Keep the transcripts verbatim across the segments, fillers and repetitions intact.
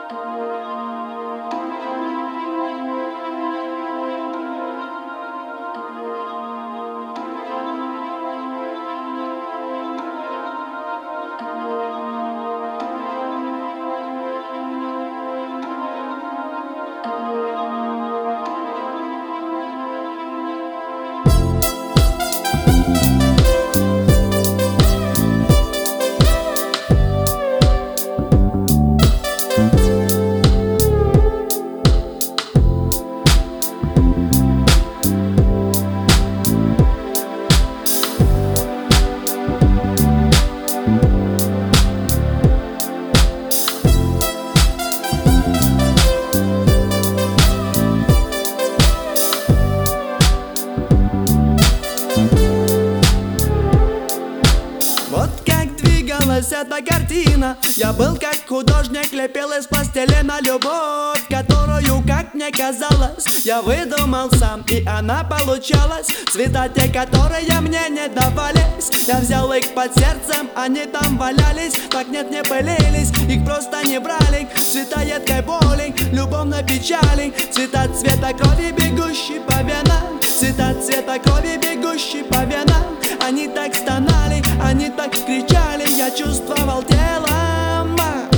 Эта картина. Я был как художник, лепил из пластилина любовь, которую, как мне казалось, я выдумал сам, и она получалась. Цвета те, которые мне не давались, я взял их под сердцем, они там валялись. Так нет, не пылились, их просто не брали. Цвета едкой боли, любовной печали, цвета цвета крови, бегущей по венам, цвета цвета крови, бегущей по венам. Они так стонали, они так кричали, я чувствовал телом.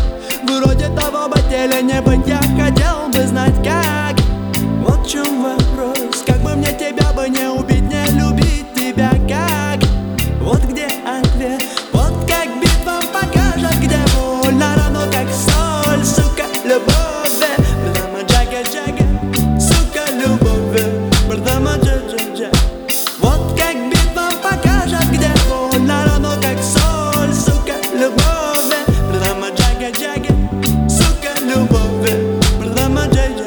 Вроде того бы теле не быть, я хотел бы знать как. Вот в чем вопрос, как бы мне тебя бы не убить, не любить тебя как. Вот где ответ, вот как битва покажет, где больно, равно как соль, сука, любовь. Брдама джага джага, сука, любовь. Брдама джага джага. Вот как битва покажет, где больно, равно как соль, сука, любовь. Брдама джага джага, сука, любовь. Брдама джага.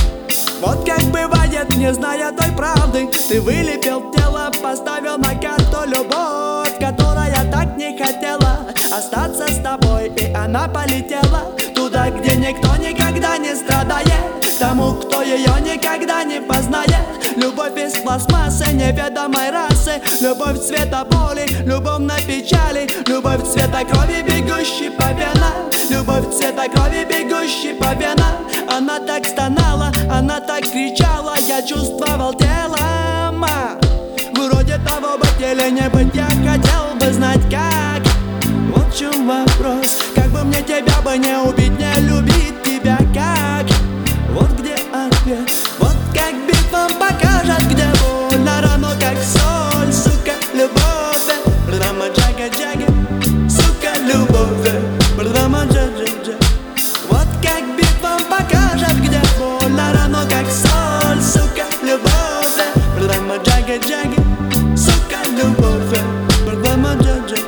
Вот как бывает, не зная той правды, ты вылепил тело, поставил на карту любовь, которая так не хотела остаться с тобой, и она полетела туда, где никто никогда не страдает, к тому, кто ее никогда не познает. Любовь из пластмассы неведомой расы, любовь цвета боли, любовной печали, любовь цвета крови, бегущей по венам, любовь цвета крови, бегущей по венам. Она так стонала, она так кричала, я чувствовал телом. Вроде того бы теле не быть, я хотел бы знать как. Вот в чем вопрос, как бы мне тебя бы не убить, не любить тебя как. Вот где ответ, вот как битва покажет, где больно, равно как соль, сука, любовь. Брдама джага джага, сука, любовь. Брдама джага джага. Вот как битва покажет, где больно, равно как соль, сука, любовь. Брдама джага джага, сука, любовь. Брдама джага джага.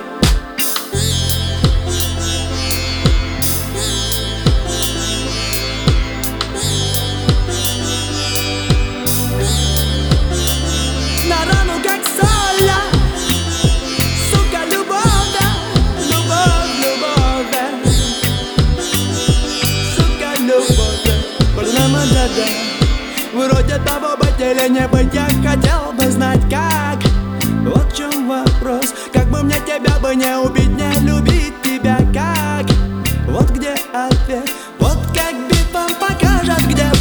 На рану как соль, сука, любовь, любовь, любовь, сука, любовь. Брдама джага. Вроде того бы теле не быть, я хотел бы знать как. Вот в чем вопрос, как бы мне тебя бы не убить, не любить тебя как. Вот где ответ, вот как битва покажет, где